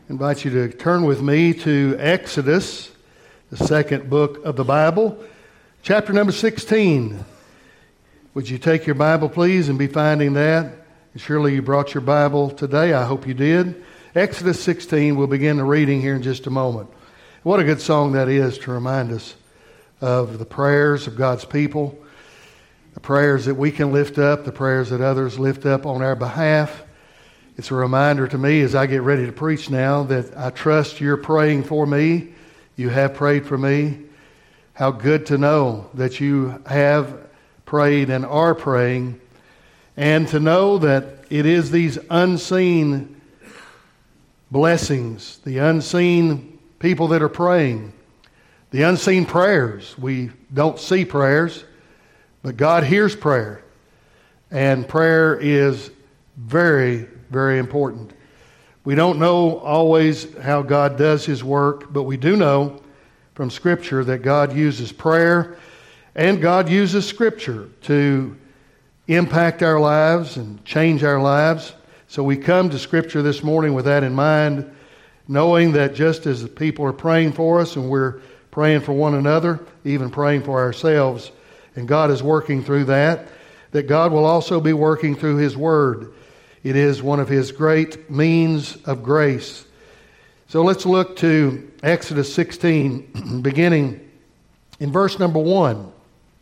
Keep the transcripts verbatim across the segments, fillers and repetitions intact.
invite you to turn with me to Exodus, the second book of the Bible, chapter number sixteen. Would you take your Bible, please, and be finding that? And surely you brought your Bible today. I hope you did. Exodus sixteen, we'll begin the reading here in just a moment. What a good song that is to remind us of the prayers of God's people, the prayers that we can lift up, the prayers that others lift up on our behalf. It's a reminder to me as I get ready to preach now that I trust you're praying for me. You have prayed for me. How good to know that you have prayed and are praying, and to know that it is these unseen blessings, the unseen people that are praying, the unseen prayers. We don't see prayers, but God hears prayer, and prayer is very, very important. We don't know always how God does His work, but we do know from Scripture that God uses prayer and God uses Scripture to impact our lives and change our lives. So we come to Scripture this morning with that in mind, knowing that just as the people are praying for us and we're praying for one another, even praying for ourselves, and God is working through that, that God will also be working through His Word. It is one of His great means of grace. So let's look to Exodus sixteen, beginning in verse number one.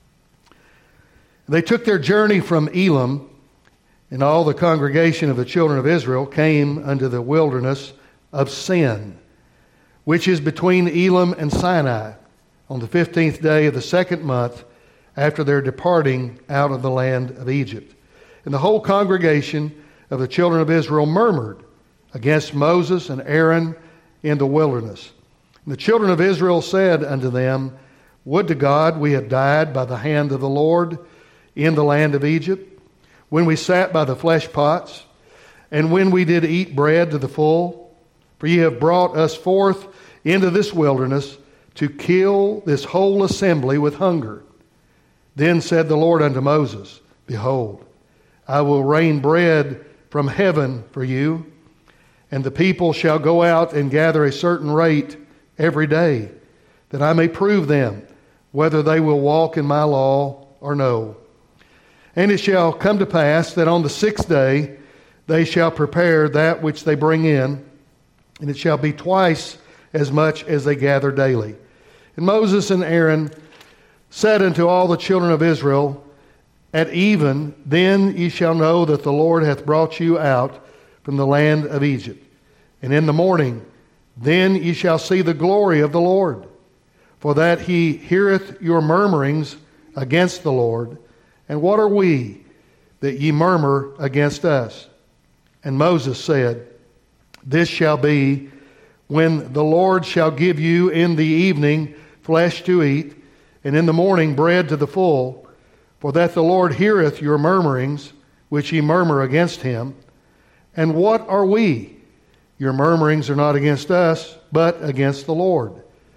They took their journey from Elim, and all the congregation of the children of Israel came unto the wilderness of Sin, which is between Elim and Sinai, on the fifteenth day of the second month after their departing out of the land of Egypt. And the whole congregation of the children of Israel murmured against Moses and Aaron in the wilderness. And the children of Israel said unto them, Would to God we had died by the hand of the Lord in the land of Egypt, when we sat by the flesh pots, and when we did eat bread to the full. For ye have brought us forth into this wilderness to kill this whole assembly with hunger. Then said the Lord unto Moses, Behold, I will rain bread from heaven for you, and the people shall go out and gather a certain rate every day, that I may prove them whether they will walk in my law or no. And it shall come to pass that on the sixth day they shall prepare that which they bring in, and it shall be twice as much as they gather daily. And Moses and Aaron said unto all the children of Israel, At even then ye shall know that the Lord hath brought you out from the land of Egypt. And in the morning then ye shall see the glory of the Lord, for that He heareth your murmurings against the Lord. And what are we that ye murmur against us? And Moses said, This shall be when the Lord shall give you in the evening flesh to eat, and in the morning bread to the full, for that the Lord heareth your murmurings, which ye murmur against Him. And what are we? Your murmurings are not against us, but against the Lord.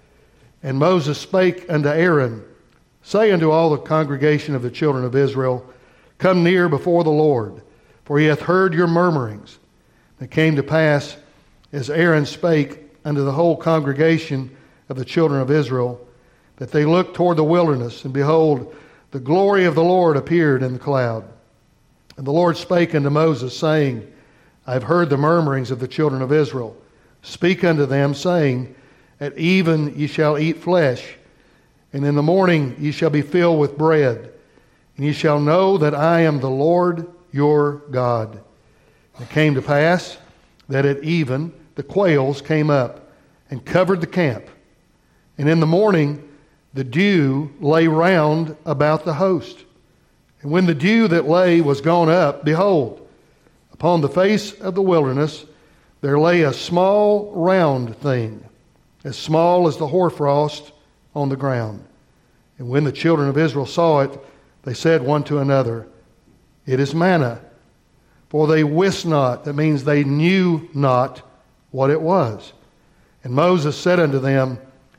And Moses spake unto Aaron, Say unto all the congregation of the children of Israel, Come near before the Lord, for He hath heard your murmurings. And it came to pass, as Aaron spake unto the whole congregation of the children of Israel, that they looked toward the wilderness, and behold, the glory of the Lord appeared in the cloud. And the Lord spake unto Moses, saying, I have heard the murmurings of the children of Israel. Speak unto them, saying, At even ye shall eat flesh, and in the morning ye shall be filled with bread, and ye shall know that I am the Lord your God. And it came to pass that at even the quails came up and covered the camp. And in the morning the dew lay round about the host. And when the dew that lay was gone up, behold, upon the face of the wilderness there lay a small round thing, as small as the hoarfrost on the ground. And when the children of Israel saw it, they said one to another, It is manna. For they wist not, that means they knew not what it was. And Moses said unto them,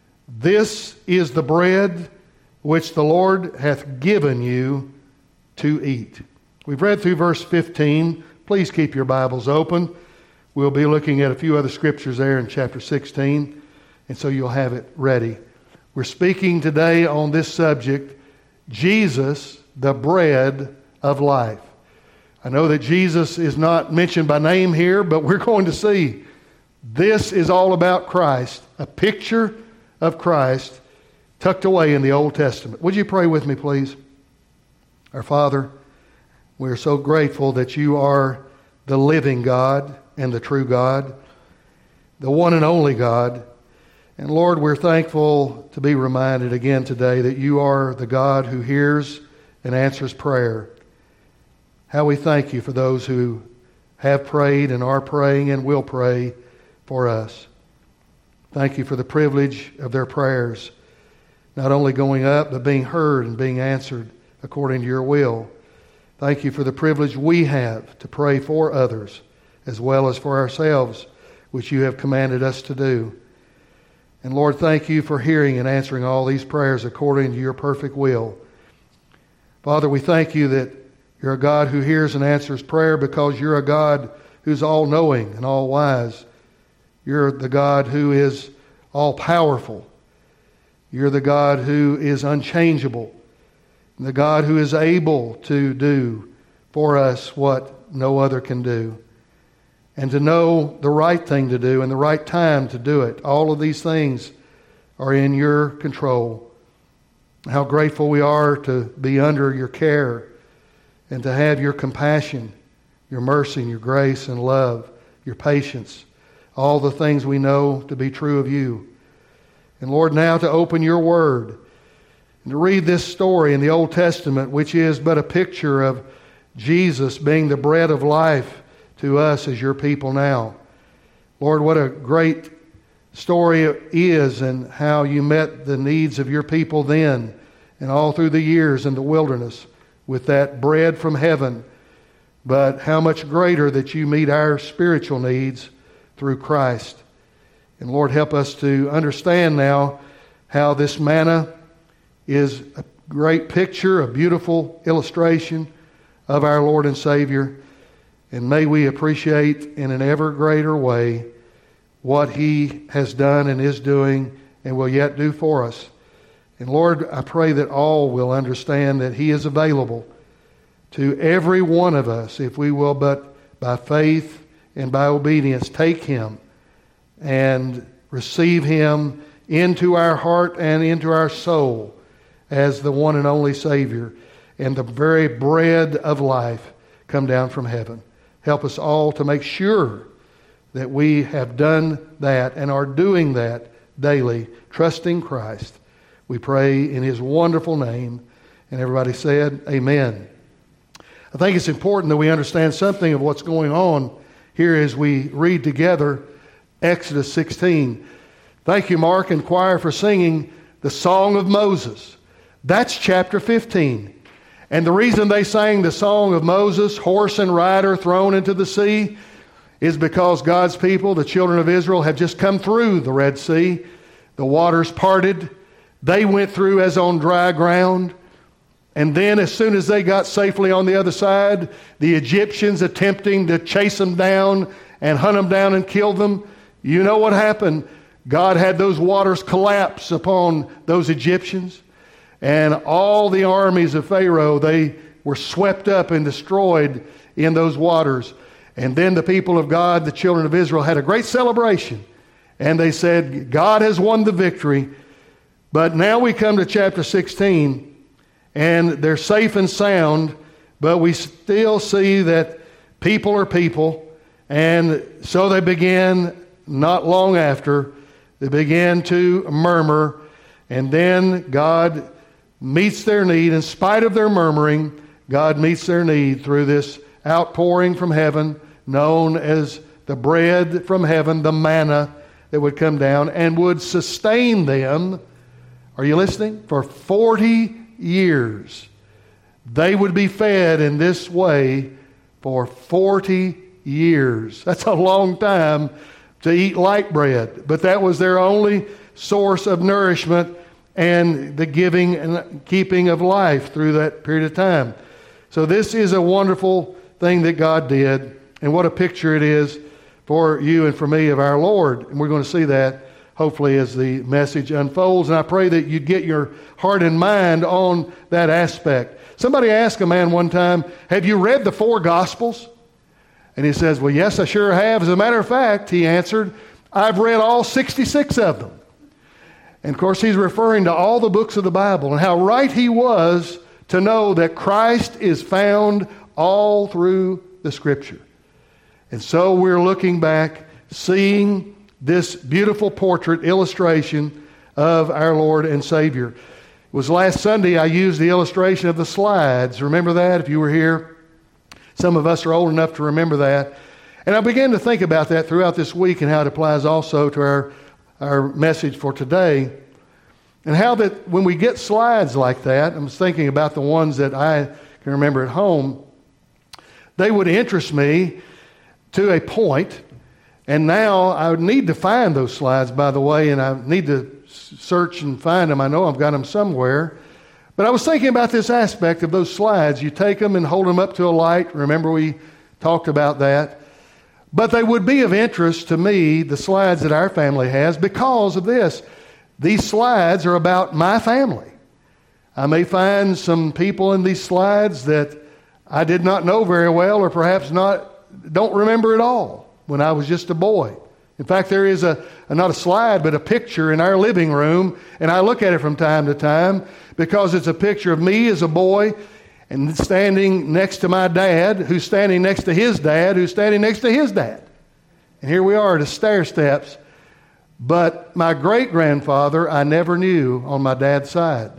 This is the bread which the Lord hath given you to eat. We've read through verse fifteen. Please keep your Bibles open. We'll be looking at a few other scriptures there in chapter sixteen, and so you'll have it ready. We're speaking today on this subject, Jesus, the bread of life. I know that Jesus is not mentioned by name here, but we're going to see this is all about Christ, a picture of Christ tucked away in the Old Testament. Would you pray with me, please? Our Father, we are so grateful that you are the living God and the true God, the one and only God. And Lord, we're thankful to be reminded again today that you are the God who hears and answers prayer. How we thank you for those who have prayed and are praying and will pray for us. Thank you for the privilege of their prayers, not only going up, but being heard and being answered according to your will. Thank you for the privilege we have to pray for others as well as for ourselves, which you have commanded us to do. And Lord, thank you for hearing and answering all these prayers according to your perfect will. Father, we thank you that you're a God who hears and answers prayer because you're a God who's all-knowing and all-wise. You're the God who is all-powerful. You're the God who is unchangeable. The God who is able to do for us what no other can do. And to know the right thing to do and the right time to do it. All of these things are in your control. How grateful we are to be under your care and to have your compassion, your mercy, and your grace and love, your patience, all the things we know to be true of you. And Lord, now to open your word and to read this story in the Old Testament, which is but a picture of Jesus being the bread of life to us as your people now. Lord, what a great story it is, and how you met the needs of your people then and all through the years in the wilderness with that bread from heaven. But how much greater that you meet our spiritual needs through Christ. And Lord, help us to understand now how this manna is a great picture, a beautiful illustration of our Lord and Savior. And may we appreciate in an ever greater way what He has done and is doing and will yet do for us. And Lord, I pray that all will understand that He is available to every one of us if we will but by faith and by obedience take Him and receive Him into our heart and into our soul as the one and only Savior and the very bread of life come down from heaven. Help us all to make sure that we have done that and are doing that daily, trusting Christ. We pray in His wonderful name. And everybody said, amen. I think it's important that we understand something of what's going on here as we read together Exodus sixteen. Thank you, Mark and choir, for singing the Song of Moses. That's chapter fifteen. And the reason they sang the Song of Moses, horse and rider thrown into the sea, is because God's people, the children of Israel, have just come through the Red Sea. The waters parted. They went through as on dry ground. And then as soon as they got safely on the other side, the Egyptians attempting to chase them down and hunt them down and kill them, you know what happened? God had those waters collapse upon those Egyptians. And all the armies of Pharaoh, they were swept up and destroyed in those waters. And then the people of God, the children of Israel, had a great celebration. And they said, God has won the victory. But now we come to chapter sixteen, and they're safe and sound, but we still see that people are people. And so they began, not long after, they began to murmur. And then God meets their need. In spite of their murmuring, God meets their need through this outpouring from heaven, known as the bread from heaven, the manna that would come down and would sustain them. Are you listening? For forty years. They would be fed in this way for forty years. That's a long time to eat light bread. But that was their only source of nourishment and the giving and keeping of life through that period of time. So this is a wonderful thing that God did, and what a picture it is for you and for me of our Lord. And we're going to see that hopefully as the message unfolds. And I pray that you get your heart and mind on that aspect. Somebody asked a man one time, have you read the four Gospels? And he says, well, yes, I sure have. As a matter of fact, he answered, I've read all sixty-six of them. And of course, he's referring to all the books of the Bible and how right he was to know that Christ is found all through the Scripture. And so we're looking back, seeing this beautiful portrait illustration of our Lord and Savior. It was last Sunday I used the illustration of the slides. Remember that if you were here? Some of us are old enough to remember that. And I began to think about that throughout this week and how it applies also to our, our message for today. And how that when we get slides like that, I was thinking about the ones that I can remember at home, they would interest me to a point. And now I would need to find those slides, by the way, and I need to search and find them. I know I've got them somewhere. But I was thinking about this aspect of those slides. You take them and hold them up to a light. Remember we talked about that. But they would be of interest to me, the slides that our family has, because of this. These slides are about my family. I may find some people in these slides that I did not know very well or perhaps not don't remember at all when I was just a boy. In fact, there is a, a not a slide, but a picture in our living room, and I look at it from time to time because it's a picture of me as a boy and standing next to my dad, who's standing next to his dad, who's standing next to his dad. And here we are at the stair steps. But my great-grandfather, I never knew on my dad's side.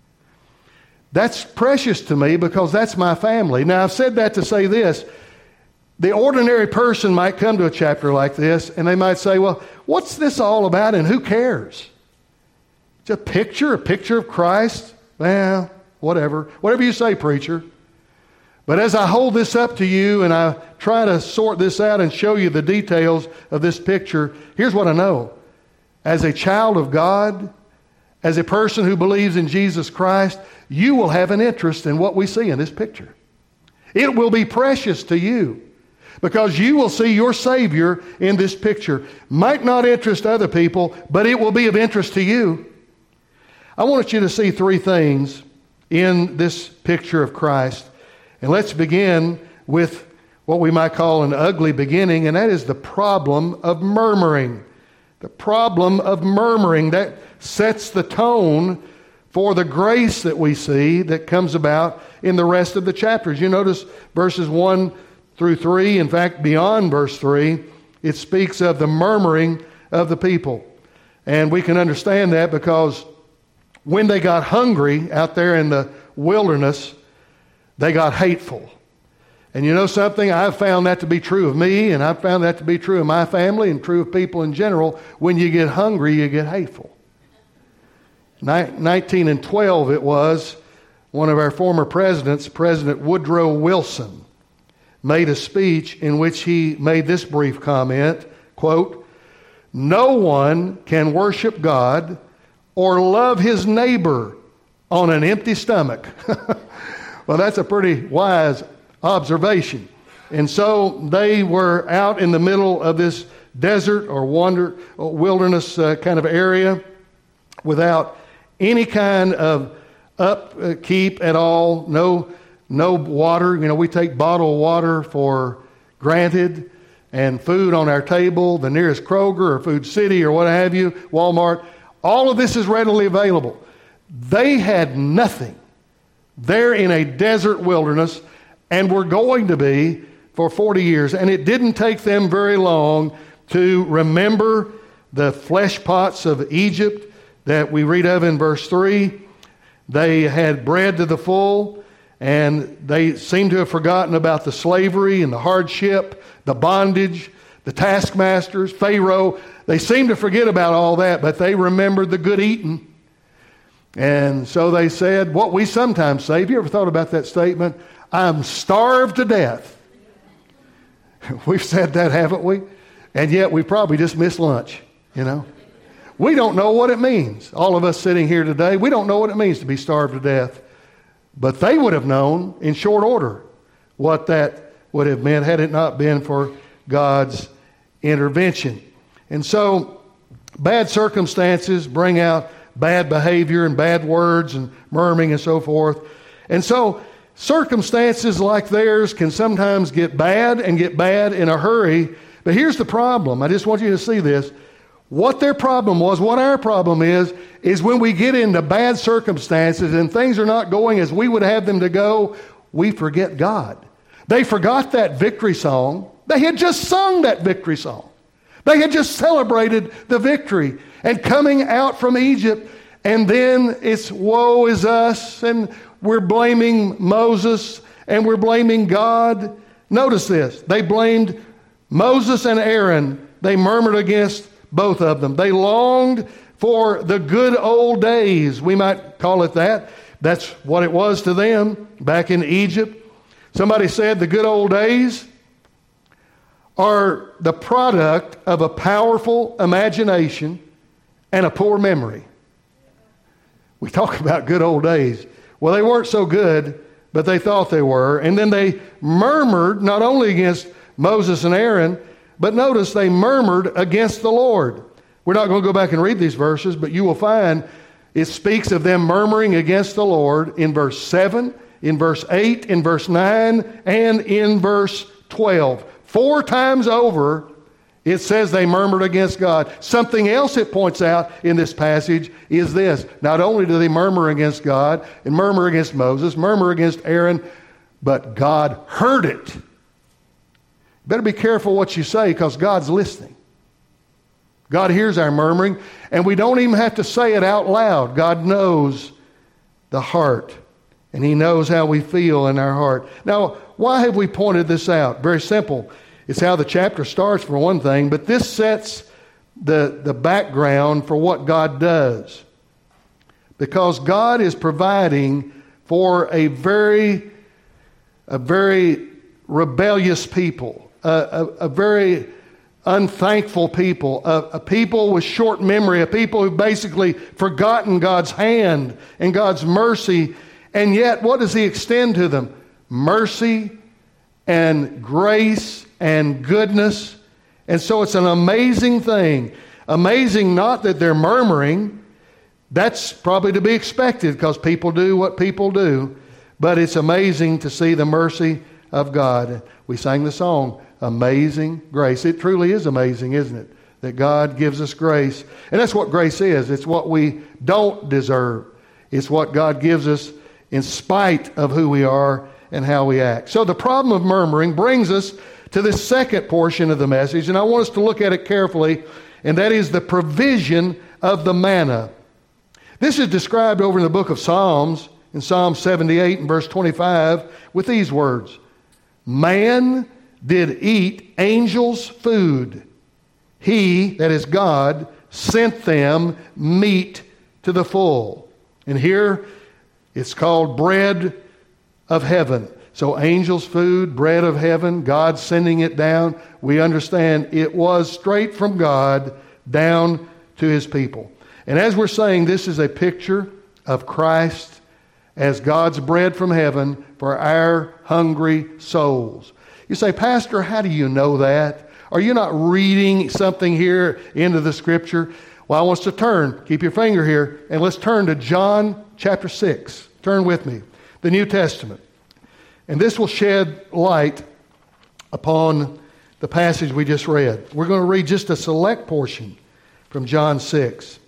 That's precious to me because that's my family. Now, I've said that to say this. The ordinary person might come to a chapter like this, and they might say, well, what's this all about, and who cares? It's a picture, a picture of Christ. Well, whatever. Whatever you say, preacher. But as I hold this up to you and I try to sort this out and show you the details of this picture, here's what I know. As a child of God, as a person who believes in Jesus Christ, you will have an interest in what we see in this picture. It will be precious to you because you will see your Savior in this picture. Might not interest other people, but it will be of interest to you. I want you to see three things in this picture of Christ. And let's begin with what we might call an ugly beginning, and that is the problem of murmuring. The problem of murmuring, that sets the tone for the grace that we see that comes about in the rest of the chapters. You notice verses one through three, in fact, beyond verse three, it speaks of the murmuring of the people. And we can understand that because when they got hungry out there in the wilderness, they got hateful. And you know something? I've found that to be true of me, and I've found that to be true of my family and true of people in general. When you get hungry, you get hateful. nineteen and twelve it was, one of our former presidents, President Woodrow Wilson, made a speech in which he made this brief comment, quote, "No one can worship God or love his neighbor on an empty stomach." Well, that's a pretty wise observation. And so they were out in the middle of this desert or wander, or wilderness uh, kind of area without any kind of upkeep at all, no no water. You know, we take bottled water for granted, and food on our table, the nearest Kroger or Food City or what have you, Walmart, all of this is readily available. They had nothing. They're in a desert wilderness, and were going to be for forty years. And it didn't take them very long to remember the flesh pots of Egypt that we read of in verse three. They had bread to the full, and they seem to have forgotten about the slavery and the hardship, the bondage, the taskmasters, Pharaoh. They seem to forget about all that, but they remembered the good eating. And so they said what we sometimes say. Have you ever thought about that statement? I'm starved to death. We've said that, haven't we? And yet we probably just missed lunch, you know. We don't know what it means. All of us sitting here today, we don't know what it means to be starved to death. But they would have known in short order what that would have meant had it not been for God's intervention. And so bad circumstances bring out bad behavior and bad words and murmuring and so forth. And so circumstances like theirs can sometimes get bad and get bad in a hurry. But here's the problem. I just want you to see this. What their problem was, what our problem is, is when we get into bad circumstances and things are not going as we would have them to go, we forget God. They forgot that victory song. They had just sung that victory song. They had just celebrated the victory and coming out from Egypt. And then it's woe is us, and we're blaming Moses and we're blaming God. Notice this. They blamed Moses and Aaron. They murmured against both of them. They longed for the good old days. We might call it that. That's what it was to them back in Egypt. Somebody said the good old days are the product of a powerful imagination and a poor memory. We talk about good old days. Well, they weren't so good, but they thought they were. And then they murmured not only against Moses and Aaron, but notice they murmured against the Lord. We're not going to go back and read these verses, but you will find it speaks of them murmuring against the Lord in verse seven, in verse eight, in verse nine, and in verse twelve. Four times over, it says they murmured against God. Something else it points out in this passage is this. Not only do they murmur against God and murmur against Moses, murmur against Aaron, but God heard it. Better be careful what you say, because God's listening. God hears our murmuring, and we don't even have to say it out loud. God knows the heart, and He knows how we feel in our heart. Now, why have we pointed this out? Very simple. It's how the chapter starts, for one thing, but this sets the, the background for what God does. Because God is providing for a very, a very rebellious people. A, a, a very unthankful people, a, a people with short memory, a people who've basically forgotten God's hand and God's mercy. And yet, what does He extend to them? Mercy and grace and goodness. And so it's an amazing thing. Amazing not that they're murmuring. That's probably to be expected because people do what people do. But it's amazing to see the mercy of God. We sang the song, Amazing Grace. It truly is amazing, isn't it? That God gives us grace. And that's what grace is. It's what we don't deserve. It's what God gives us in spite of who we are and how we act. So the problem of murmuring brings us to this second portion of the message, and I want us to look at it carefully, and that is the provision of the manna. This is described over in the book of Psalms, in Psalm seventy-eight and verse twenty-five, with these words, Man did eat angels' food. He, that is God, sent them meat to the full. And here it's called bread of heaven. So angels' food, bread of heaven, God sending it down. We understand it was straight from God down to His people. And as we're saying, this is a picture of Christ as God's bread from heaven for our hungry souls. You say, Pastor, how do you know that? Are you not reading something here into the Scripture? Well, I want us to turn. Keep your finger here, and let's turn to John chapter six. Turn with me. The New Testament. And this will shed light upon the passage we just read. We're going to read just a select portion from John six.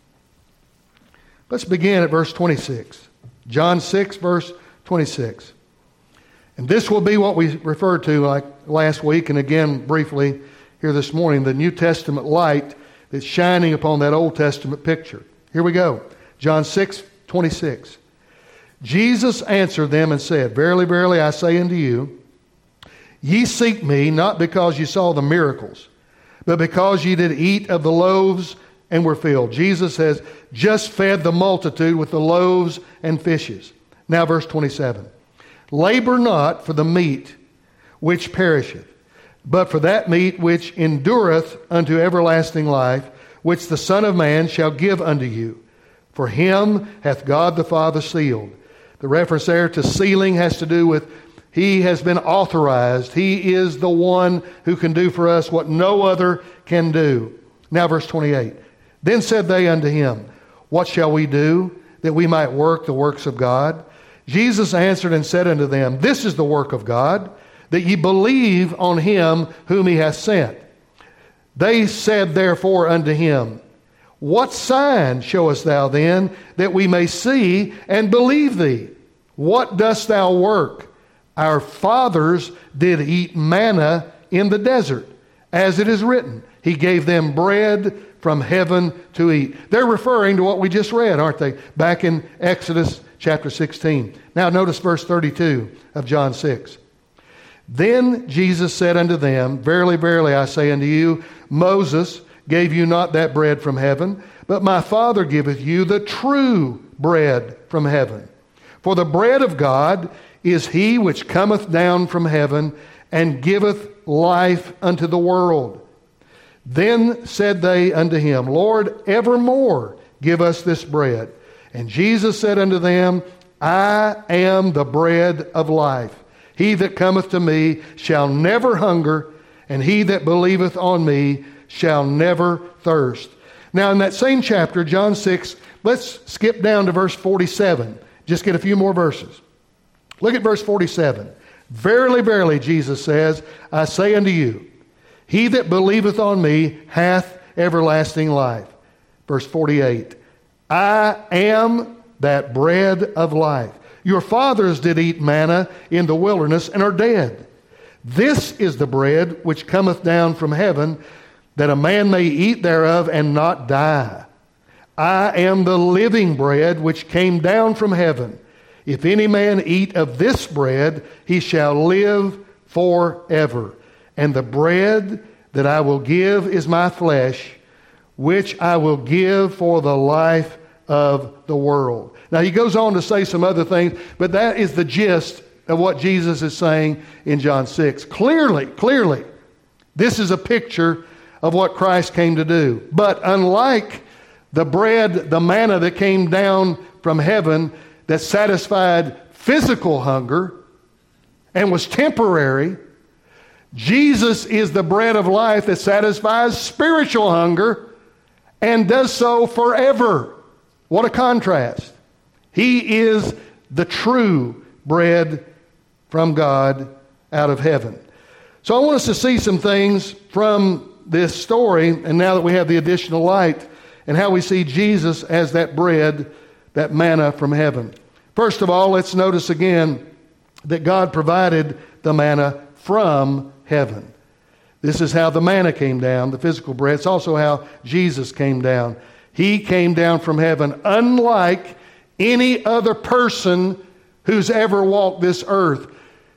Let's begin at verse twenty-six. John six, verse twenty-six. And this will be what we referred to like last week and again briefly here this morning, the New Testament light that's shining upon that Old Testament picture. Here we go. John six, twenty-six. Jesus answered them and said, Verily, verily, I say unto you, ye seek me not because ye saw the miracles, but because ye did eat of the loaves and were filled. Jesus has just fed the multitude with the loaves and fishes. Now verse twenty-seven. Labor not for the meat which perisheth, but for that meat which endureth unto everlasting life, which the Son of Man shall give unto you. For him hath God the Father sealed. The reference there to sealing has to do with He has been authorized. He is the one who can do for us what no other can do. Now verse twenty-eight. Then said they unto him, what shall we do that we might work the works of God? Jesus answered and said unto them, this is the work of God, that ye believe on him whom he hath sent. They said therefore unto him, what sign showest thou then, that we may see and believe thee? What dost thou work? Our fathers did eat manna in the desert, as it is written, he gave them bread from heaven to eat. They're referring to what we just read, aren't they? Back in Exodus chapter sixteen. Now notice verse thirty-two of John six. Then Jesus said unto them, verily, verily, I say unto you, Moses gave you not that bread from heaven, but my Father giveth you the true bread from heaven. For the bread of God is he which cometh down from heaven and giveth life unto the world. Then said they unto him, Lord, evermore give us this bread. And Jesus said unto them, I am the bread of life. He that cometh to me shall never hunger, and he that believeth on me shall never thirst. Now in that same chapter, John six, let's skip down to verse forty-seven. Just get a few more verses. Look at verse forty-seven. Verily, verily, Jesus says, I say unto you, he that believeth on me hath everlasting life. Verse forty-eight. I am that bread of life. Your fathers did eat manna in the wilderness and are dead. This is the bread which cometh down from heaven, that a man may eat thereof and not die. I am the living bread which came down from heaven. If any man eat of this bread, he shall live forever. And the bread that I will give is my flesh, which I will give for the life of the world. Now he goes on to say some other things, but that is the gist of what Jesus is saying in John six. Clearly, clearly, this is a picture of what Christ came to do. But unlike the bread, the manna that came down from heaven that satisfied physical hunger and was temporary, Jesus is the bread of life that satisfies spiritual hunger and does so forever. What a contrast. He is the true bread from God out of heaven. So I want us to see some things from this story, and now that we have the additional light, and how we see Jesus as that bread, that manna from heaven. First of all, let's notice again that God provided the manna from heaven. This is how the manna came down, the physical bread. It's also how Jesus came down. He came down from heaven, unlike any other person who's ever walked this earth.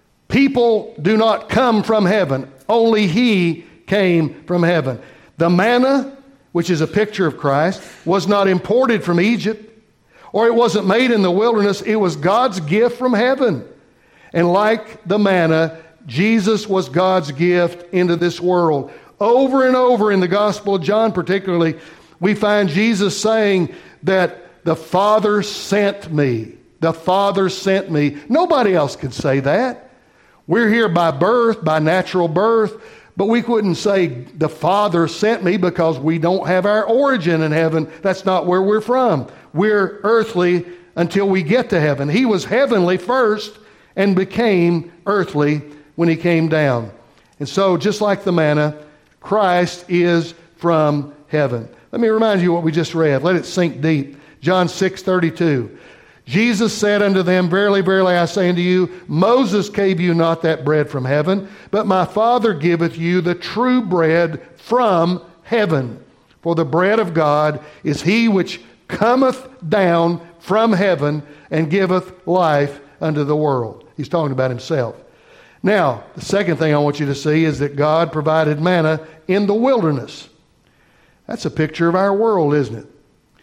People do not come from heaven. Only He came from heaven. The manna, which is a picture of Christ, was not imported from Egypt, or it wasn't made in the wilderness. It was God's gift from heaven. And like the manna, Jesus was God's gift into this world. Over and over in the Gospel of John particularly, we find Jesus saying that the Father sent me. The Father sent me. Nobody else could say that. We're here by birth, by natural birth, but we couldn't say the Father sent me because we don't have our origin in heaven. That's not where we're from. We're earthly until we get to heaven. He was heavenly first and became earthly when He came down. And so, just like the manna, Christ is from heaven. Let me remind you what we just read. Let it sink deep. John six thirty-two. Jesus said unto them, Verily, verily, I say unto you, Moses gave you not that bread from heaven, but my Father giveth you the true bread from heaven. For the bread of God is he which cometh down from heaven and giveth life unto the world. He's talking about Himself. Now, the second thing I want you to see is that God provided manna in the wilderness. That's a picture of our world, isn't it?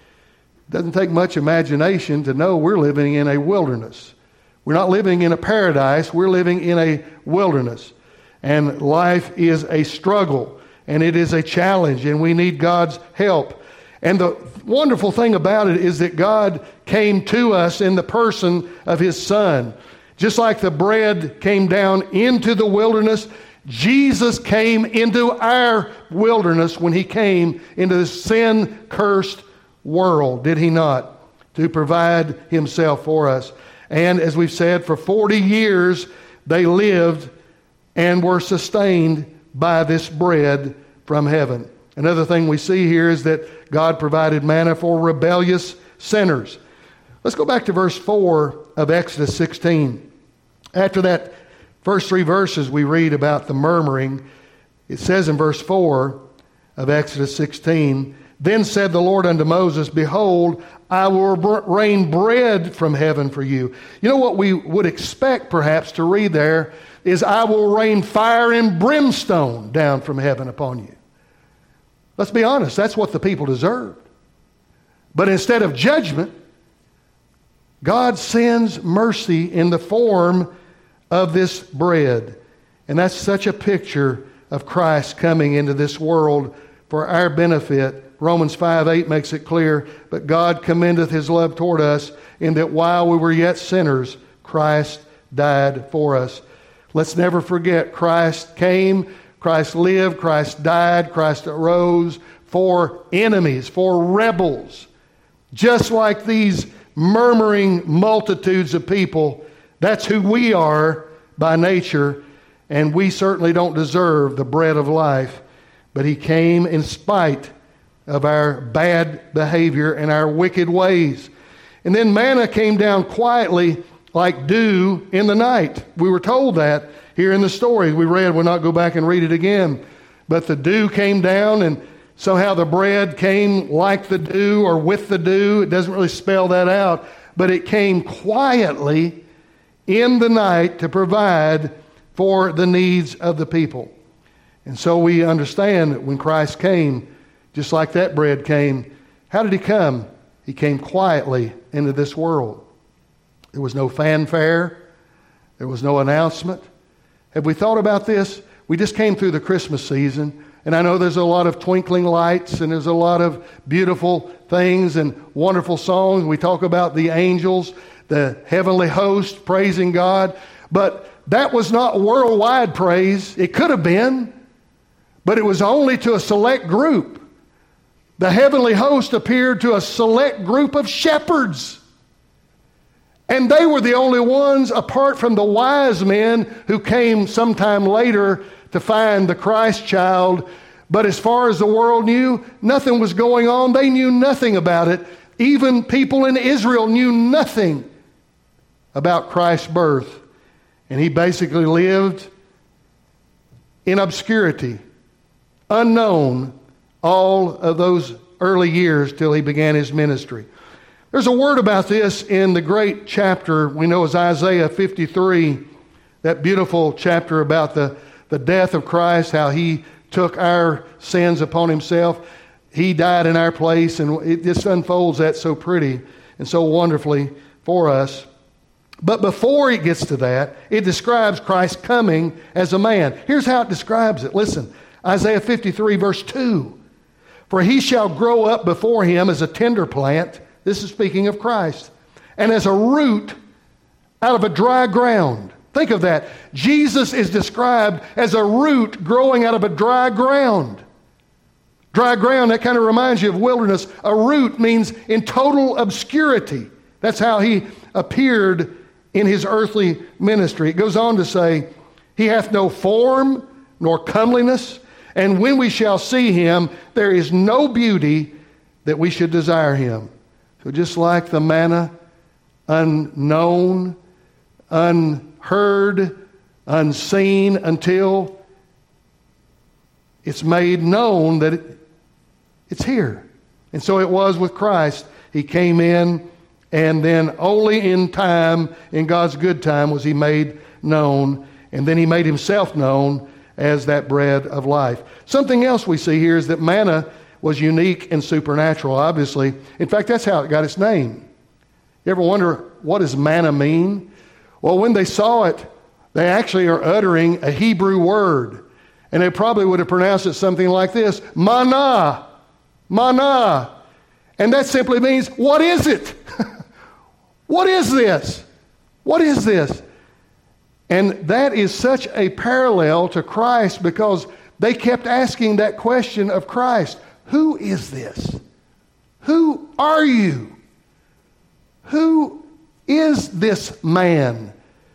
It doesn't take much imagination to know we're living in a wilderness. We're not living in a paradise. We're living in a wilderness. And life is a struggle, and it is a challenge, and we need God's help. And the wonderful thing about it is that God came to us in the person of His Son. Just like the bread came down into the wilderness, Jesus came into our wilderness when he came into the sin-cursed world, did he not? To provide himself for us. And as we've said, for forty years they lived and were sustained by this bread from heaven. Another thing we see here is that God provided manna for rebellious sinners. Let's go back to verse four of Exodus sixteen. After that first three verses we read about the murmuring. It says in verse four of Exodus sixteen, "Then said the Lord unto Moses, Behold, I will rain bread from heaven for you." You know what we would expect perhaps to read there is, "I will rain fire and brimstone down from heaven upon you." Let's be honest, that's what the people deserved. But instead of judgment, God sends mercy in the form of this bread. And that's such a picture of Christ coming into this world for our benefit. Romans five eight makes it clear, "But God commendeth his love toward us, in that while we were yet sinners, Christ died for us." Let's never forget, Christ came, Christ lived, Christ died, Christ arose for enemies, for rebels. Just like these murmuring multitudes of people, that's who we are by nature, and we certainly don't deserve the bread of life. But he came in spite of our bad behavior and our wicked ways. And then manna came down quietly like dew in the night. We were told that here in the story we read. We'll not go back and read it again. But the dew came down, and somehow the bread came like the dew or with the dew. It doesn't really spell that out. But it came quietly in the night to provide for the needs of the people. And so we understand that when Christ came, just like that bread came, how did he come? He came quietly into this world. There was no fanfare. There was no announcement. Have we thought about this? We just came through the Christmas season, and I know there's a lot of twinkling lights, and there's a lot of beautiful things and wonderful songs. We talk about the angels, the heavenly host praising God, but that was not worldwide praise. It could have been, but it was only to a select group. The heavenly host appeared to a select group of shepherds. And they were the only ones, apart from the wise men who came sometime later to find the Christ child. But as far as the world knew, nothing was going on. They knew nothing about it. Even people in Israel knew nothing about Christ's birth. And he basically lived in obscurity, unknown, all of those early years till he began his ministry. There's a word about this in the great chapter we know as Isaiah fifty-three, that beautiful chapter about the, the death of Christ, how he took our sins upon himself. He died in our place, and it just unfolds that so pretty and so wonderfully for us. But before it gets to that, it describes Christ coming as a man. Here's how it describes it. Listen, Isaiah fifty-three verse two. "For he shall grow up before him as a tender plant." This is speaking of Christ. "And as a root out of a dry ground." Think of that. Jesus is described as a root growing out of a dry ground. Dry ground, that kind of reminds you of wilderness. A root means in total obscurity. That's how he appeared in his earthly ministry. It goes on to say, "He hath no form nor comeliness, and when we shall see him, there is no beauty that we should desire him." So just like the manna, unknown, unheard, unseen, until it's made known that it, it's here. And so it was with Christ. He came in, and then only in time, in God's good time, was he made known. And then he made himself known as that bread of life. Something else we see here is that manna was unique and supernatural, obviously. In fact, that's how it got its name. You ever wonder, what does manna mean? Well, when they saw it, they actually are uttering a Hebrew word. And they probably would have pronounced it something like this: manna, manna. And that simply means, what is it? What is this? What is this? And that is such a parallel to Christ because they kept asking that question of Christ. Who is this? Who are you? Who is this man?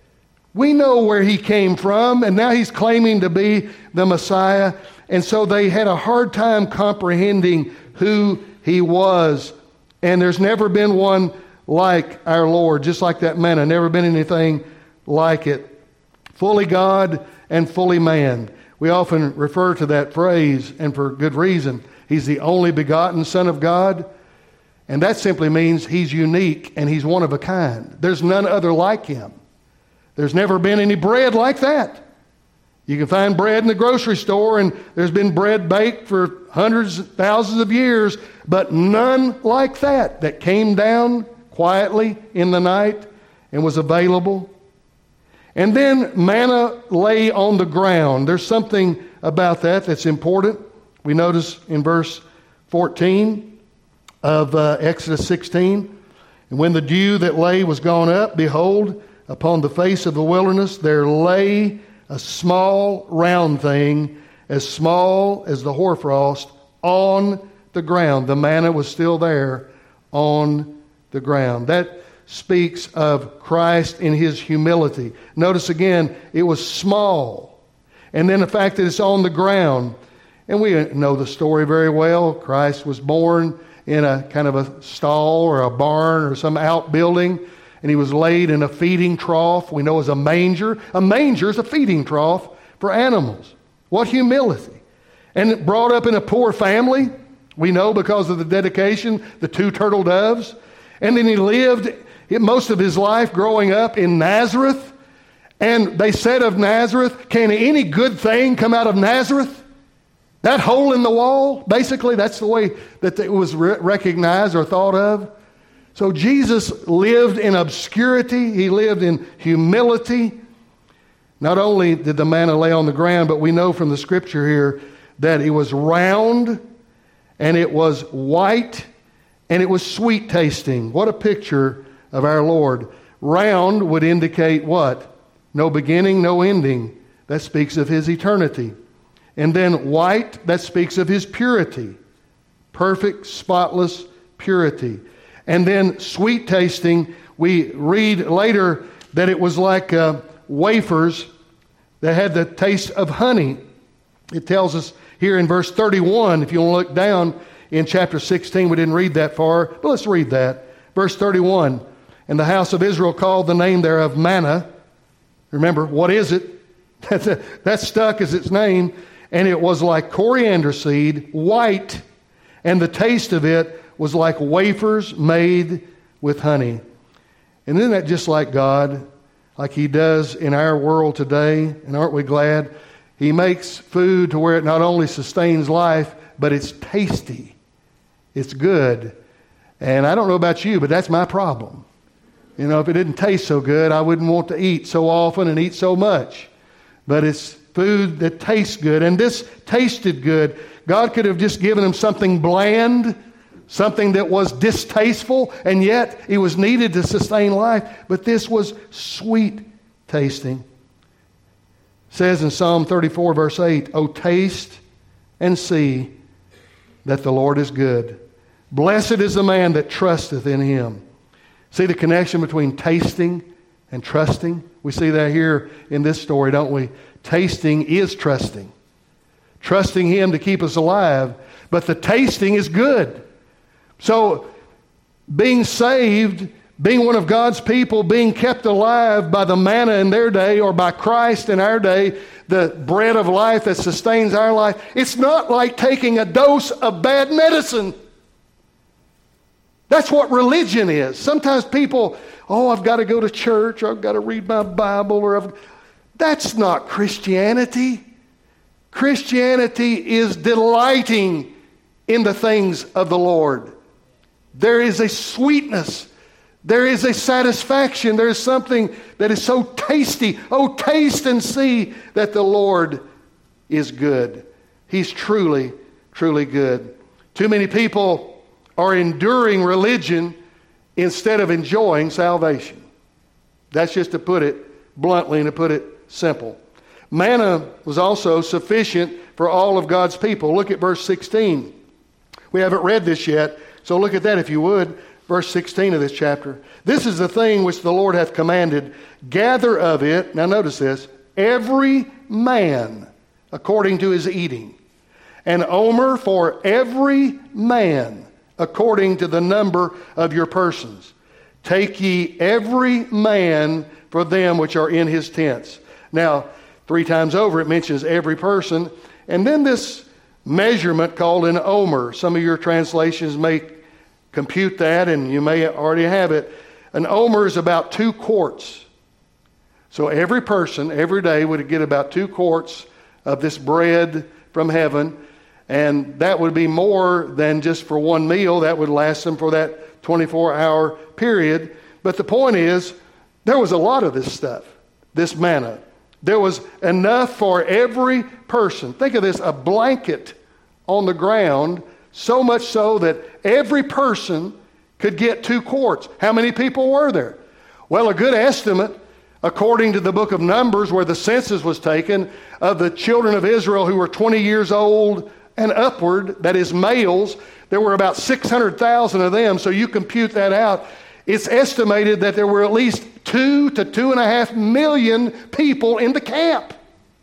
We know where he came from, and now he's claiming to be the Messiah. And so they had a hard time comprehending who he was. And there's never been one like our Lord, just like that manna. Never been anything like it. Fully God and fully man. We often refer to that phrase, and for good reason. He's the only begotten Son of God. And that simply means he's unique and he's one of a kind. There's none other like him. There's never been any bread like that. You can find bread in the grocery store, and there's been bread baked for hundreds, thousands of years, but none like that, that came down quietly in the night and was available. And then manna lay on the ground. There's something about that that's important. We notice in verse fourteen of uh, Exodus sixteen, and when the dew that lay was gone up, behold, upon the face of the wilderness there lay a small round thing, as small as the hoarfrost, on the ground. The manna was still there on the ground. That speaks of Christ in his humility. Notice again, it was small. And then the fact that it's on the ground. And we know the story very well. Christ was born in a kind of a stall or a barn or some outbuilding, and he was laid in a feeding trough we know as a manger. A manger is a feeding trough for animals. What humility. And brought up in a poor family, we know because of the dedication, the two turtle doves. And then he lived most of his life growing up in Nazareth. And they said of Nazareth, can any good thing come out of Nazareth? That hole in the wall, basically, that's the way that it was re- recognized or thought of. So Jesus lived in obscurity. He lived in humility. Not only did the manna lay on the ground, but we know from the scripture here that it was round, and it was white, and it was sweet tasting. What a picture of our Lord. Round would indicate what? No beginning, no ending. That speaks of his eternity. And then white, that speaks of his purity. Perfect, spotless purity. And then sweet tasting, we read later that it was like uh, wafers that had the taste of honey. It tells us here in verse thirty-one, if you want to look down in chapter sixteen, we didn't read that far, but let's read that. Verse thirty-one, and the house of Israel called the name thereof manna. Remember, what is it? That's, a, that's stuck as its name. And it was like coriander seed, white, and the taste of it was like wafers made with honey. And isn't that just like God, like he does in our world today? And aren't we glad? He makes food to where it not only sustains life, but it's tasty. It's good. And I don't know about you, but that's my problem. You know, if it didn't taste so good, I wouldn't want to eat so often and eat so much. But it's food that tastes good. And this tasted good. God could have just given him something bland, something that was distasteful, and yet it was needed to sustain life. But this was sweet tasting. It says in Psalm thirty-four, verse eight, "O taste and see that the Lord is good. Blessed is the man that trusteth in him." See the connection between tasting and trusting? We see that here in this story, don't we? Tasting is trusting. Trusting him to keep us alive. But the tasting is good. So being saved, being one of God's people, being kept alive by the manna in their day or by Christ in our day, the bread of life that sustains our life, it's not like taking a dose of bad medicine. That's what religion is. Sometimes people, oh, I've got to go to church, or I've got to read my Bible, or I've... That's not Christianity. Christianity is delighting in the things of the Lord. There is a sweetness. There is a satisfaction. There is something that is so tasty. Oh, taste and see that the Lord is good. He's truly, truly good. Too many people are enduring religion instead of enjoying salvation. That's just to put it bluntly and to put it simple. Manna was also sufficient for all of God's people. Look at verse sixteen. We haven't read this yet, so look at that if you would. Verse sixteen of this chapter. This is the thing which the Lord hath commanded. Gather of it, now notice this, every man according to his eating. An omer for every man according to the number of your persons. Take ye every man for them which are in his tents. Now, three times over it mentions every person. And then this measurement called an omer. Some of your translations may compute that, and you may already have it. An omer is about two quarts. So every person, every day, would get about two quarts of this bread from heaven. And that would be more than just for one meal. That would last them for that twenty-four hour period. But the point is, there was a lot of this stuff, this manna. There was enough for every person. Think of this, a blanket on the ground, so much so that every person could get two quarts. How many people were there? Well, a good estimate, according to the book of Numbers, where the census was taken, of the children of Israel who were twenty years old and upward, that is males, there were about six hundred thousand of them. So you compute that out. It's estimated that there were at least two to two and a half million people in the camp.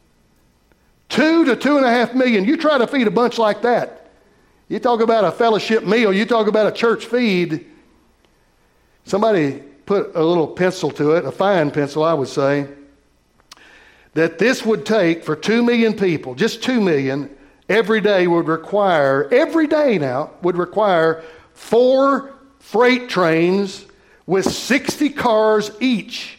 Two to two and a half million. You try to feed a bunch like that. You talk about a fellowship meal. You talk about a church feed. Somebody put a little pencil to it, a fine pencil, I would say, that this would take for two million people, just two million, every day would require, every day now, would require four freight trains with sixty cars each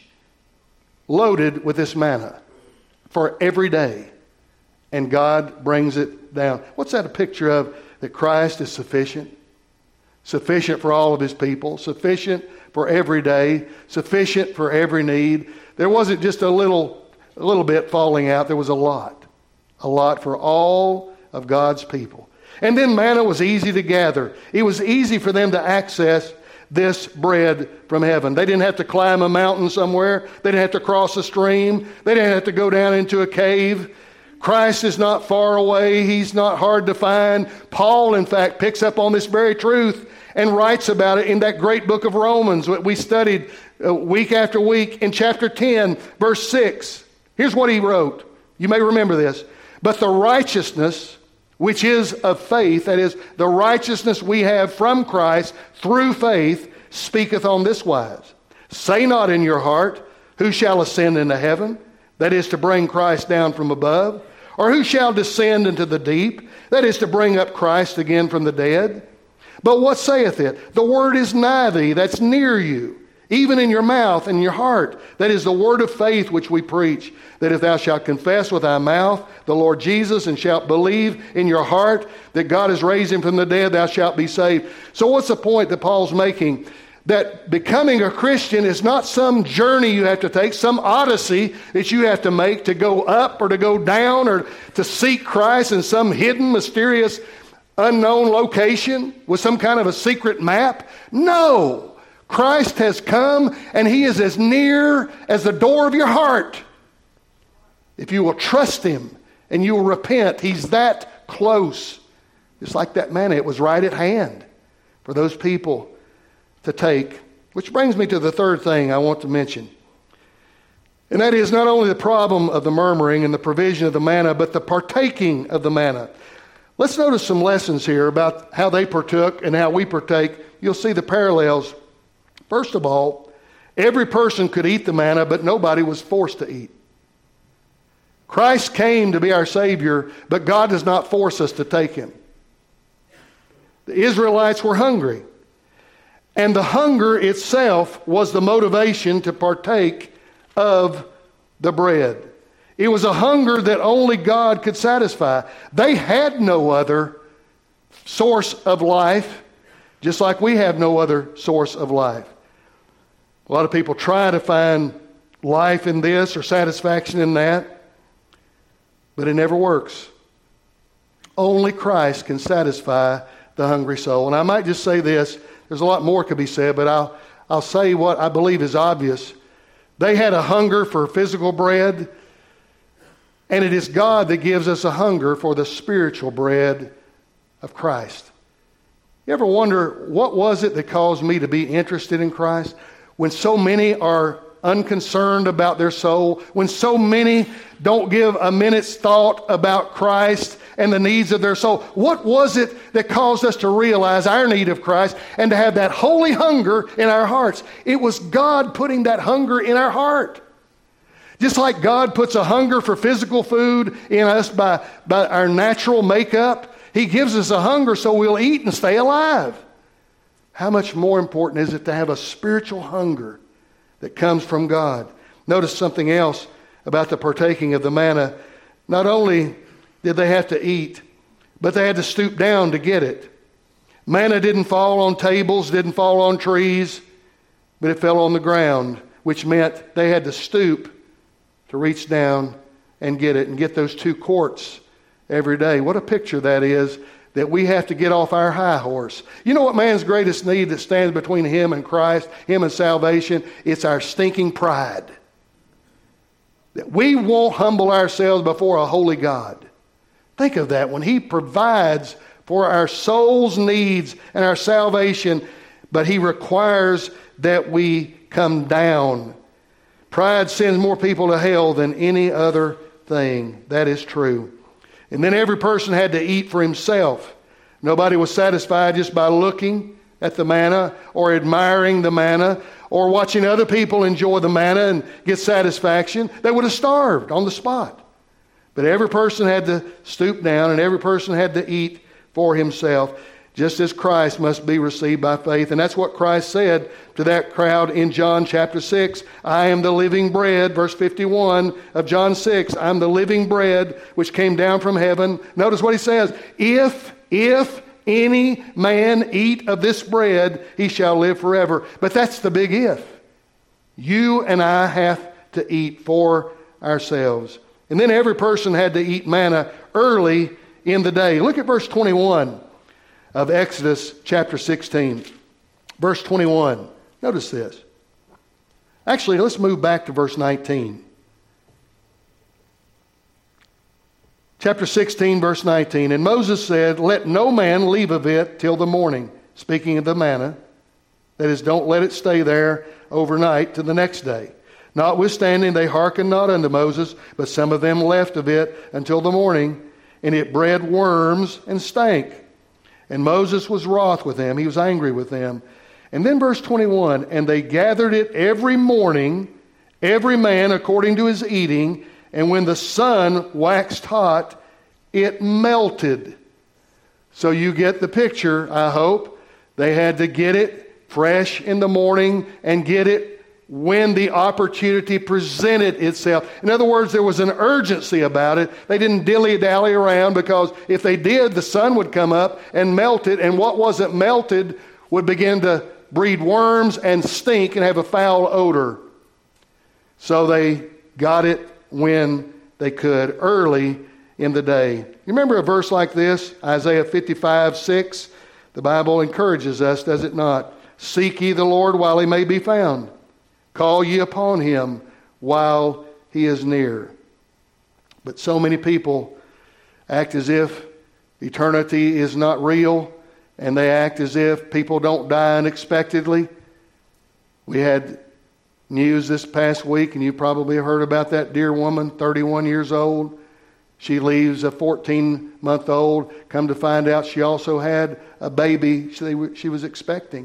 loaded with this manna for every day. And God brings it down. What's that a picture of? That Christ is sufficient. Sufficient for all of his people. Sufficient for every day. Sufficient for every need. There wasn't just a little, a little bit falling out. There was a lot. A lot for all of God's people. And then manna was easy to gather. It was easy for them to access this bread from heaven. They didn't have to climb a mountain somewhere. They didn't have to cross a stream. They didn't have to go down into a cave. Christ is not far away. He's not hard to find. Paul, in fact, picks up on this very truth and writes about it in that great book of Romans that we studied week after week in chapter ten, verse six. Here's what he wrote. You may remember this. But the righteousness which is of faith, that is, the righteousness we have from Christ through faith, speaketh on this wise. Say not in your heart, who shall ascend into heaven? That is, to bring Christ down from above. Or who shall descend into the deep? That is, to bring up Christ again from the dead. But what saith it? The word is nigh thee, that's near you, even in your mouth and your heart. That is the word of faith which we preach, that if thou shalt confess with thy mouth the Lord Jesus, and shalt believe in your heart that God has raised him from the dead, thou shalt be saved. So what's the point that Paul's making? That becoming a Christian is not some journey you have to take, some odyssey that you have to make to go up or to go down or to seek Christ in some hidden, mysterious, unknown location with some kind of a secret map. No! Christ has come, and he is as near as the door of your heart. If you will trust him and you will repent, he's that close. Just like that manna, it was right at hand for those people to take. Which brings me to the third thing I want to mention. And that is not only the problem of the murmuring and the provision of the manna, but the partaking of the manna. Let's notice some lessons here about how they partook and how we partake. You'll see the parallels. First of all, every person could eat the manna, but nobody was forced to eat. Christ came to be our Savior, but God does not force us to take him. The Israelites were hungry, and the hunger itself was the motivation to partake of the bread. It was a hunger that only God could satisfy. They had no other source of life, just like we have no other source of life. A lot of people try to find life in this or satisfaction in that, but it never works. Only Christ can satisfy the hungry soul. And I might just say this, there's a lot more could be said, but I'll, I'll say what I believe is obvious, They had a hunger for physical bread, and it is God that gives us a hunger for the spiritual bread of Christ. You ever wonder, what was it that caused me to be interested in Christ? When so many are unconcerned about their soul, when so many don't give a minute's thought about Christ and the needs of their soul, what was it that caused us to realize our need of Christ and to have that holy hunger in our hearts? It was God putting that hunger in our heart. Just like God puts a hunger for physical food in us by, by our natural makeup, He gives us a hunger so we'll eat and stay alive. How much more important is it to have a spiritual hunger that comes from God? Notice something else about the partaking of the manna. Not only did they have to eat, but they had to stoop down to get it. Manna didn't fall on tables, didn't fall on trees, but it fell on the ground, which meant they had to stoop to reach down and get it and get those two quarts every day. What a picture that is, that we have to get off our high horse. You know what man's greatest need that stands between him and Christ, him and salvation? It's our stinking pride. That we won't humble ourselves before a holy God. Think of that. When He provides for our soul's needs and our salvation, but He requires that we come down. Pride sends more people to hell than any other thing. That is true. And then every person had to eat for himself. Nobody was satisfied just by looking at the manna or admiring the manna or watching other people enjoy the manna and get satisfaction. They would have starved on the spot. But every person had to stoop down and every person had to eat for himself, just as Christ must be received by faith. And that's what Christ said to that crowd in John chapter six. I am the living bread, verse fifty-one of John six. I'm the living bread which came down from heaven. Notice what He says. If, if any man eat of this bread, he shall live forever. But that's the big if. You and I have to eat for ourselves. And then every person had to eat manna early in the day. Look at verse twenty-one of Exodus chapter sixteen. Verse twenty-one. Notice this. Actually, let's move back to verse nineteen. Chapter sixteen, verse nineteen. And Moses said, let no man leave of it till the morning. Speaking of the manna. That is, don't let it stay there overnight to the next day. Notwithstanding, they hearkened not unto Moses, but some of them left of it until the morning, and it bred worms and stank. And Moses was wroth with them. He was angry with them. And then verse twenty-one, and they gathered it every morning, every man according to his eating, and when the sun waxed hot, it melted. So you get the picture, I hope. They had to get it fresh in the morning and get it when the opportunity presented itself. In other words, there was an urgency about it. They didn't dilly-dally around, because if they did, the sun would come up and melt it, and what wasn't melted would begin to breed worms and stink and have a foul odor. So they got it when they could, early in the day. You remember a verse like this? Isaiah fifty-five, six. The Bible encourages us, does it not? Seek ye the Lord while He may be found. Call ye upon Him while He is near. But so many people act as if eternity is not real, and they act as if people don't die unexpectedly. We had news this past week, and you probably heard about that dear woman, thirty-one years old. She leaves a fourteen-month-old. Come to find out, she also had a baby she, she was expecting.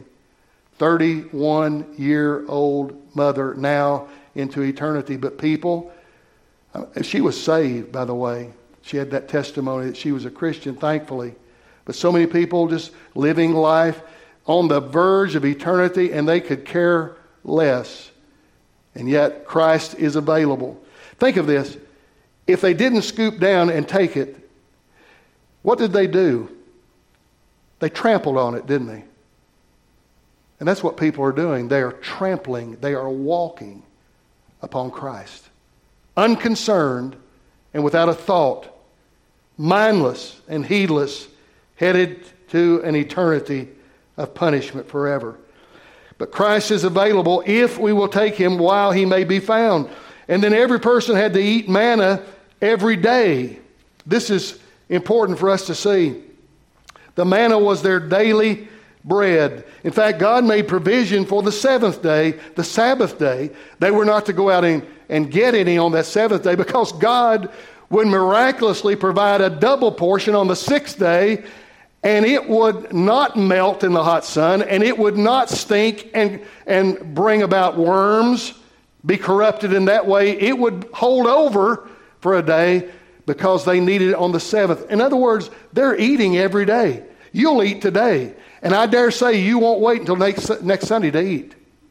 thirty-one-year-old mother now into eternity. But people, she was saved, by the way. She had that testimony that she was a Christian, thankfully. But so many people just living life on the verge of eternity, and they could care less. And yet Christ is available. Think of this. If they didn't scoop down and take it, what did they do? They trampled on it, didn't they? And that's what people are doing. They are trampling, they are walking upon Christ. Unconcerned and without a thought, mindless and heedless, headed to an eternity of punishment forever. But Christ is available if we will take him while he may be found. And then every person had to eat manna every day. This is important for us to see. The manna was their daily bread. In fact, God made provision for the seventh day, the Sabbath day. They were not to go out and, and get any on that seventh day because God would miraculously provide a double portion on the sixth day, and it would not melt in the hot sun, and it would not stink and, and bring about worms, be corrupted in that way. It would hold over for a day because they needed it on the seventh. In other words, they're eating every day. You'll eat today. And I dare say you won't wait until next, next Sunday to eat.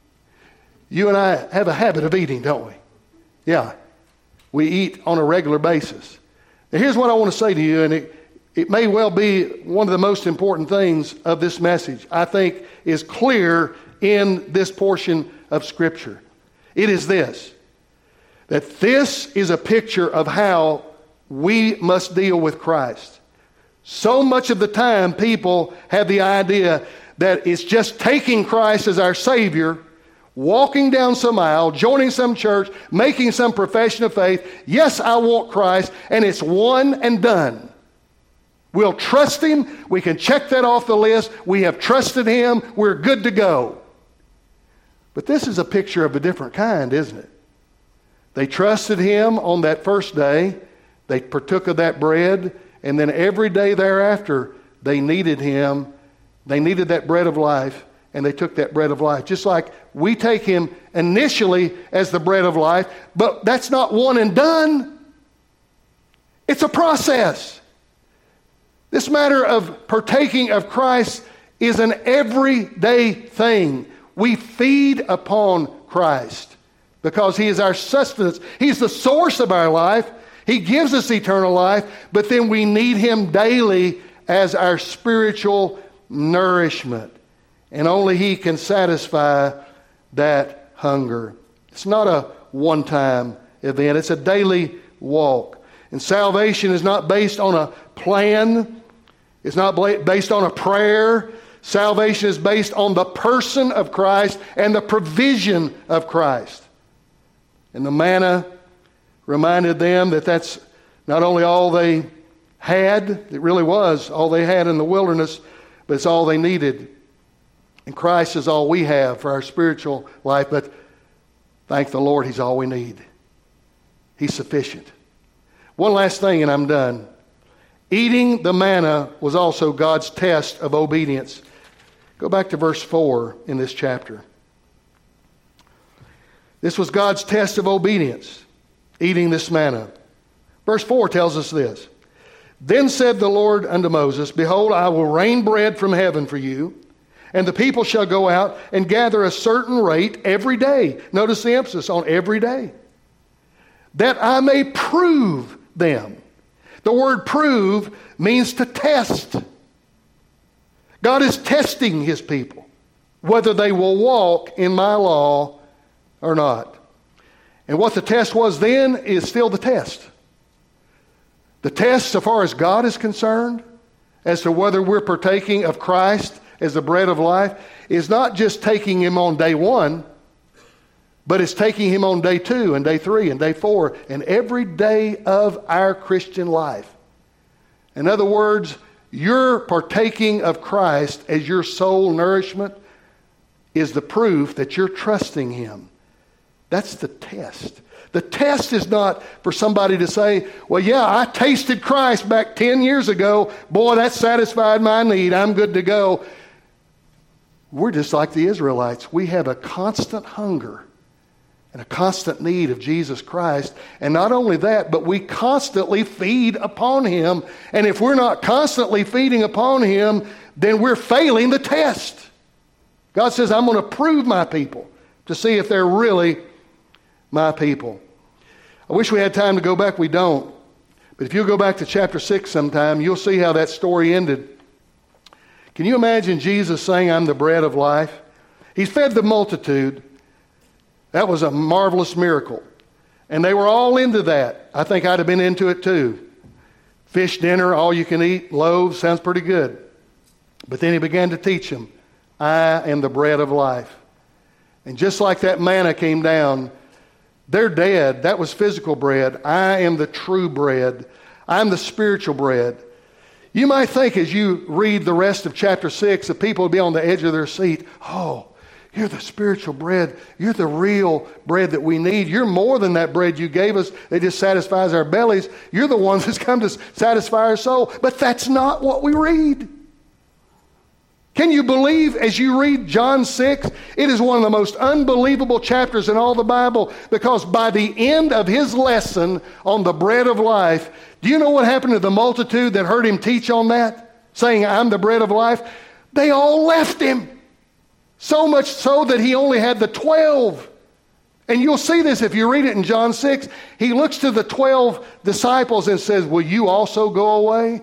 You and I have a habit of eating, don't we? Yeah. We eat on a regular basis. Now here's what I want to say to you, and it, it may well be one of the most important things of this message, I think is clear in this portion of Scripture. It is this, that this is a picture of how we must deal with Christ. So much of the time people have the idea that it's just taking Christ as our Savior, walking down some aisle, joining some church, making some profession of faith. Yes, I want Christ, and it's one and done. We'll trust him. We can check that off the list. We have trusted him. We're good to go. But this is a picture of a different kind, isn't it? They trusted him on that first day. They partook of that bread. And then every day thereafter, they needed him. They needed that bread of life. And they took that bread of life. Just like we take him initially as the bread of life. But that's not one and done. It's a process. This matter of partaking of Christ is an everyday thing. We feed upon Christ because he is our sustenance. He's the source of our life. He gives us eternal life, but then we need him daily as our spiritual nourishment. And only he can satisfy that hunger. It's not a one-time event. It's a daily walk. And salvation is not based on a plan. It's not based on a prayer. Salvation is based on the person of Christ and the provision of Christ. And the manna reminded them that that's not only all they had, it really was all they had in the wilderness, but it's all they needed. And Christ is all we have for our spiritual life, but thank the Lord, he's all we need. He's sufficient. One last thing and I'm done. Eating the manna was also God's test of obedience. Go back to verse four in this chapter. This was God's test of obedience, eating this manna. Verse four tells us this. Then said the Lord unto Moses, Behold, I will rain bread from heaven for you, and the people shall go out and gather a certain rate every day. Notice the emphasis on every day. That I may prove them. The word prove means to test. God is testing his people, whether they will walk in my law or not. And what the test was then is still the test. The test, so far as God is concerned, as to whether we're partaking of Christ as the bread of life, is not just taking him on day one, but it's taking him on day two and day three and day four and every day of our Christian life. In other words, your partaking of Christ as your soul nourishment is the proof that you're trusting him. That's the test. The test is not for somebody to say, well, yeah, I tasted Christ back ten years ago. Boy, that satisfied my need. I'm good to go. We're just like the Israelites. We have a constant hunger and a constant need of Jesus Christ. And not only that, but we constantly feed upon him. And if we're not constantly feeding upon him, then we're failing the test. God says, I'm going to prove my people to see if they're really my people. I wish we had time to go back. We don't. But if you go back to chapter six sometime, you'll see how that story ended. Can you imagine Jesus saying, I'm the bread of life? He fed the multitude. That was a marvelous miracle. And they were all into that. I think I'd have been into it too. Fish dinner, all you can eat, loaves, sounds pretty good. But then he began to teach them, I am the bread of life. And just like that manna came down, they're dead. That was physical bread. I am the true bread. I'm the spiritual bread. You might think as you read the rest of chapter six, that people will be on the edge of their seat. Oh, you're the spiritual bread. You're the real bread that we need. You're more than that bread you gave us that just satisfies our bellies. You're the one that's come to satisfy our soul. But that's not what we read. Can you believe as you read John six, it is one of the most unbelievable chapters in all the Bible, because by the end of his lesson on the bread of life, do you know what happened to the multitude that heard him teach on that, saying, I'm the bread of life? They all left him. So much so that he only had the twelve. And you'll see this if you read it in John six. He looks to the twelve disciples and says, will you also go away?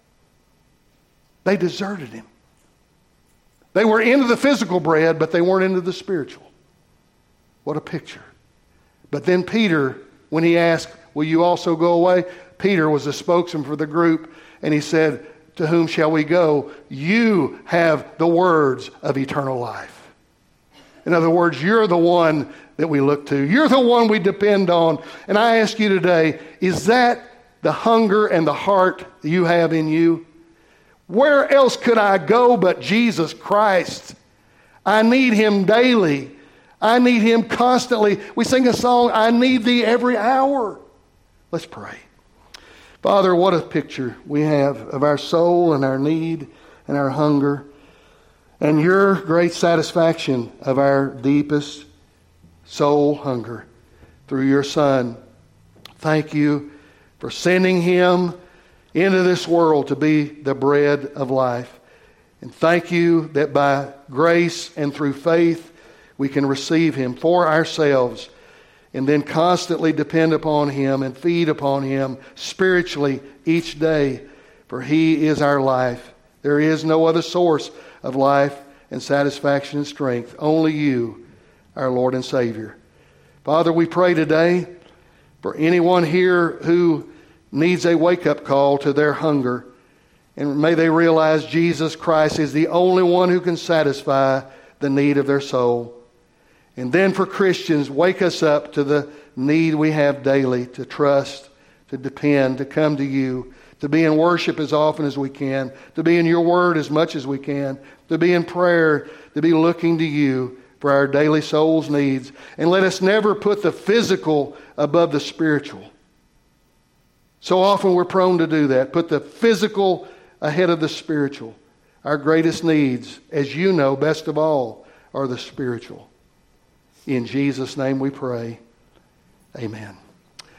They deserted him. They were into the physical bread, but they weren't into the spiritual. What a picture. But then Peter, when he asked, will you also go away? Peter was the spokesman for the group, and he said, to whom shall we go? You have the words of eternal life. In other words, you're the one that we look to. You're the one we depend on. And I ask you today, is that the hunger and the heart you have in you? Where else could I go but Jesus Christ? I need him daily. I need him constantly. We sing a song, I need thee every hour. Let's pray. Father, what a picture we have of our soul and our need and our hunger and your great satisfaction of our deepest soul hunger through your Son. Thank you for sending him into this world to be the bread of life. And thank you that by grace and through faith we can receive him for ourselves and then constantly depend upon him and feed upon him spiritually each day, for he is our life. There is no other source of life and satisfaction and strength. Only you, our Lord and Savior. Father, we pray today for anyone here who needs a wake-up call to their hunger. And may they realize Jesus Christ is the only one who can satisfy the need of their soul. And then for Christians, wake us up to the need we have daily to trust, to depend, to come to you, to be in worship as often as we can, to be in your word as much as we can, to be in prayer, to be looking to you for our daily soul's needs. And let us never put the physical above the spiritual. So often we're prone to do that. Put the physical ahead of the spiritual. Our greatest needs, as you know best of all, are the spiritual. In Jesus' name we pray. Amen.